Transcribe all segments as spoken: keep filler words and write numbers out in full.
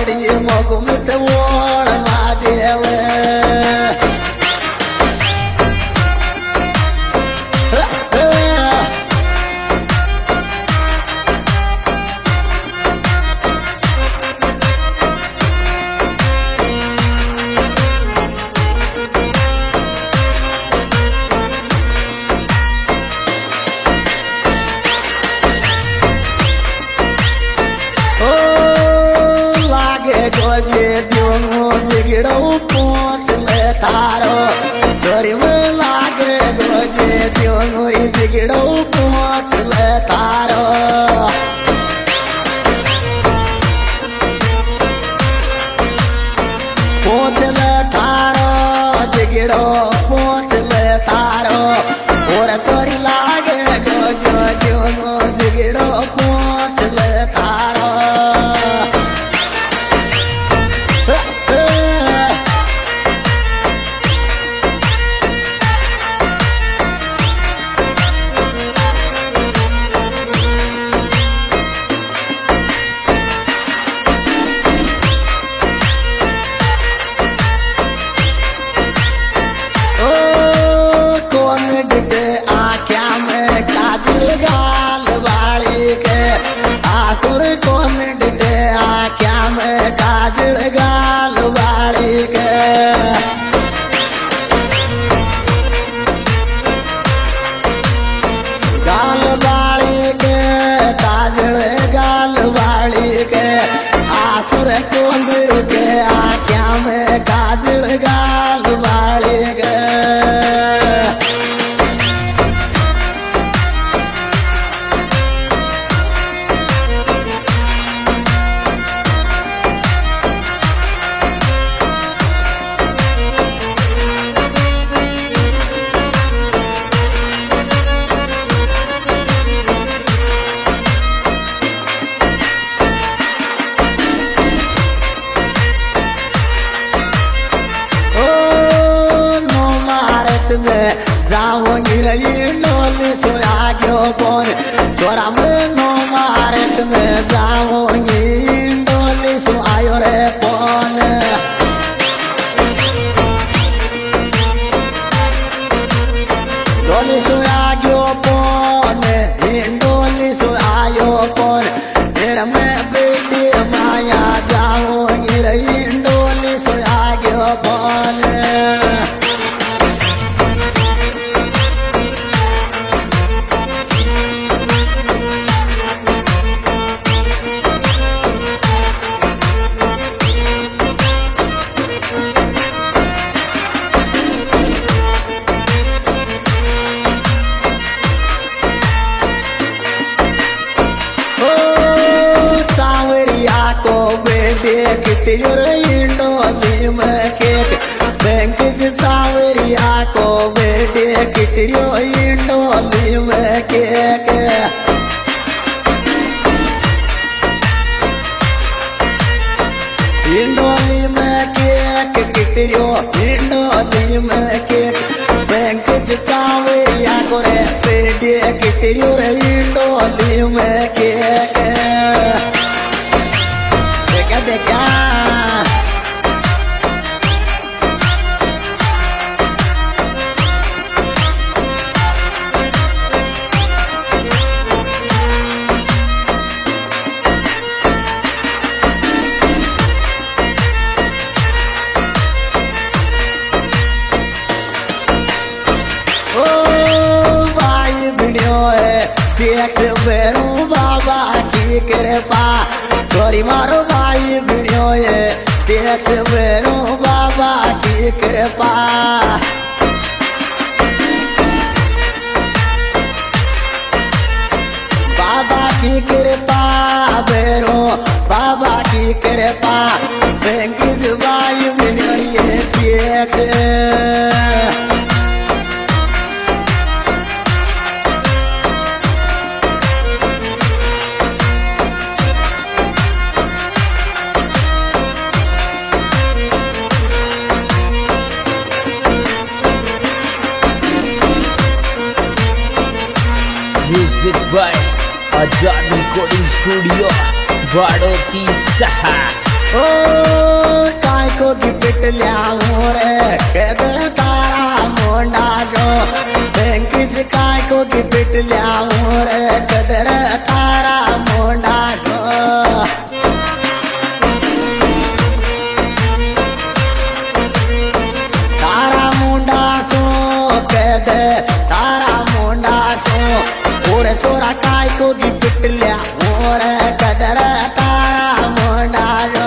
बड़ी मोगमित वोण महादेव जिगड़ो पहुँच ले तारो चोरी में लागे गोजे दियो मोरी जिगड़ो पहुँच ले तारो पहुँच ले तारो जिगड़ो पहुँच ले तारो और चोरी लागे गोजो दियो मो जिगड़ो पहुँच ले तारो आसुर कौन डिटे आख्या में काजल गाल वाली के गाल वाली के काजल गाल वाली के आसुर कौन के आख्या में काजल गाल वाली के जाऊंगी रही डोली सोया क्यों बोन चोरा में नो मारत में जाऊंगी डोली सोयो रे पोन डोली सोया क्यों पोन डोली सोयो पोन फिर मैं बेटी माया जाऊंगी रही डोली सोया क्यों पोन कितियोर इंडोली में केक बैंक सावरिया को बेटे कितियो इंडोली में केक इंडोली में केक कितियो इंडोली में केक बैंक सावरिया को रे बेटे कितियो इंडोली में केक देखा देखा देख बेरू बाबा की कृपा तोरी मारो भाई वीडियो ये देख बेरू बाबा की कृपा बाबा की कृपा बेरू बाबा की कृपा बेंकिज भाई वीडियो ये देख music by Azad recording studio Badoti सहा। ओ काय को गिफ्ट लियाऊं रे कद तारा मोंडा जो बैंक ज काय को गिफ्ट लियाऊं रे कदर तारा मोंडा जो तारा मुंडा सो कद तारा मुंडा सो और छोरा काय को गिफ्ट लियाऊं रे कदर तारा मोंडा जो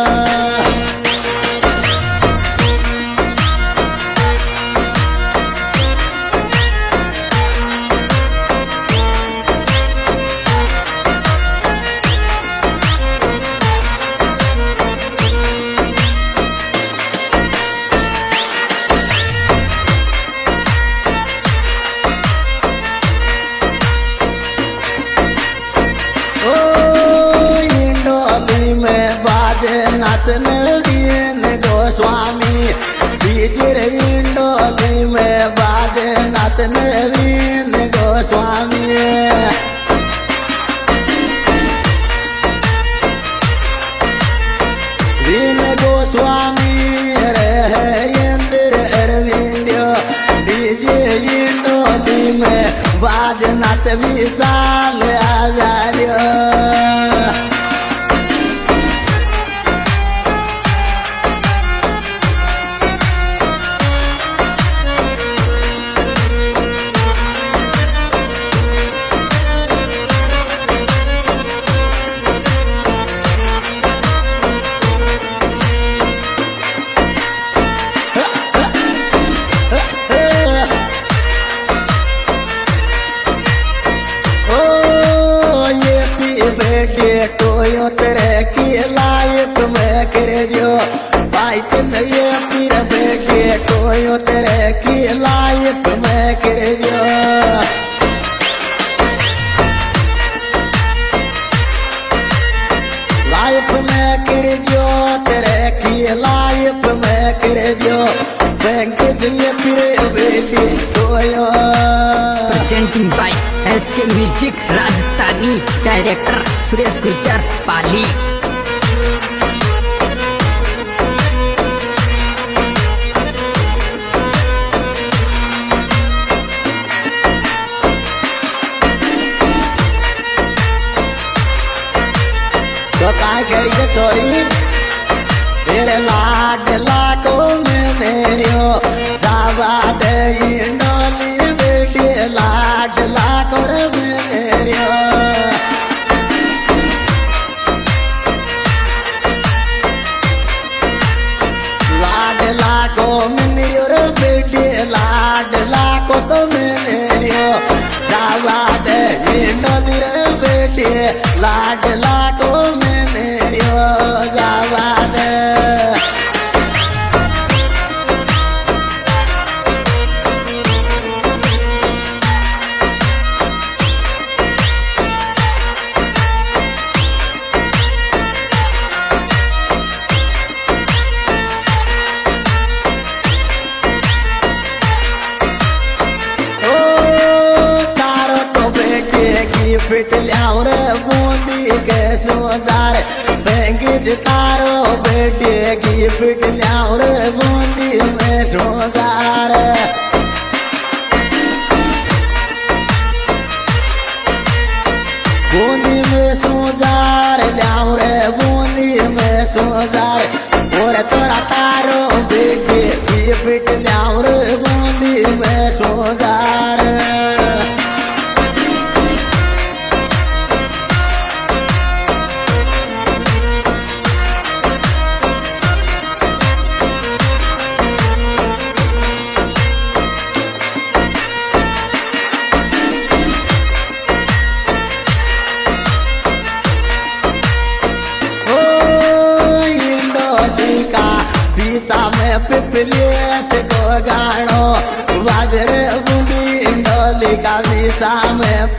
नाचन वीन गोस्वामी बीजर इंडोली में बाजे नाचन वीन गोस्वामी वीन गोस्वामी रे हरिंद्र अरविंद डीजे इंडोली में बाज नाच विशाल आचार्य टोयो तेरे की लाइफ में कर जो भाई तुम ये पीर बेटे टोयो तेरे की लाइफ में कर जो लाइफ में कर जो तेरे की लाइफ में कर जो बैंक ये पीर बेटे टोयो presenting by SK music Rajasthani director Suresh Gurjar Pali. तो काय करिए छोरी तेरे लाड लाखों में मेरे हो जावा दे इंडोली बेटी लाड लाखों में मेरे हो लाड लाखों में मेरे हो बेटी लाड लाखों तो मेरे हो जावा दे इंडोली रे बेटी लाड लाखों में मेरे हो जावा दे गिफ्ट लियाओ रे बूंदी के सोजार बैंक तारो बेटे गिफ्ट लियाओ रे बूंदी में सोजार बूंदी में सोजार लियाओ रे बूंदी में सोजार और तोरा तारो बेटे गिफ्ट लियाओ रे बूंदी में सोजार पिपलियस को गानो बाजरे बूंदी इंडोली का विषा में